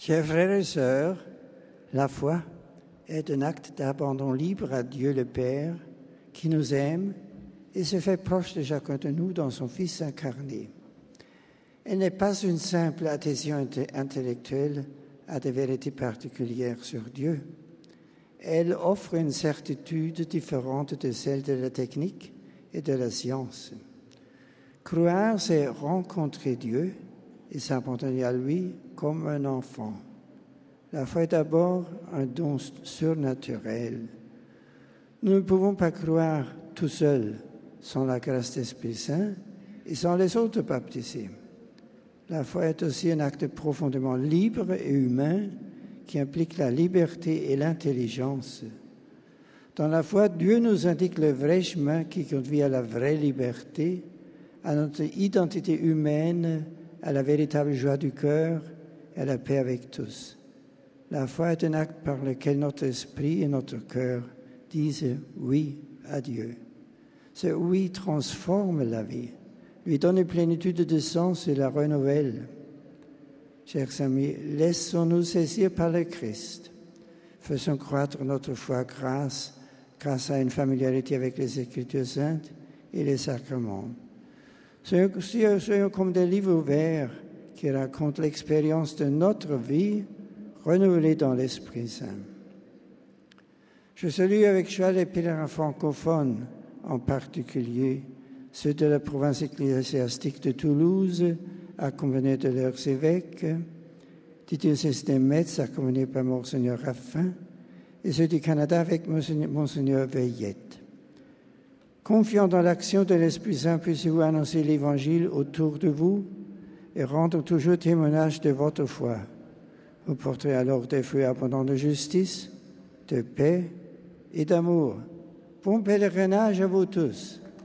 Chers frères et sœurs, la foi est un acte d'abandon libre à Dieu le Père qui nous aime et se fait proche de chacun de nous dans son Fils incarné. Elle n'est pas une simple adhésion intellectuelle à des vérités particulières sur Dieu. Elle offre une certitude différente de celle de la technique et de la science. Croire, c'est rencontrer Dieu et s'abandonner à lui comme un enfant. La foi est d'abord un don surnaturel. Nous ne pouvons pas croire tout seuls sans la grâce d'Esprit Saint et sans les autres baptisés. La foi est aussi un acte profondément libre et humain qui implique la liberté et l'intelligence. Dans la foi, Dieu nous indique le vrai chemin qui conduit à la vraie liberté, à notre identité humaine, à la véritable joie du cœur et à la paix avec tous. La foi est un acte par lequel notre esprit et notre cœur disent oui à Dieu. Ce oui transforme la vie, lui donne une plénitude de sens et la renouvelle. Chers amis, laissons-nous saisir par le Christ. Faisons croître notre foi grâce à une familiarité avec les Écritures saintes et les sacrements. Soyons comme des livres ouverts qui racontent l'expérience de notre vie renouvelée dans l'Esprit Saint. Je salue avec joie les pèlerins francophones, en particulier ceux de la province ecclésiastique de Toulouse, accompagnés de leurs évêques, du diocèse de Metz, accompagnés par Monseigneur Raffin, et ceux du Canada avec Monseigneur Veillette. Confiant dans l'action de l'Esprit Saint, puissiez-vous annoncer l'Évangile autour de vous et rendre toujours témoignage de votre foi. Vous porterez alors des fruits abondants de justice, de paix et d'amour. Bon pèlerinage à vous tous.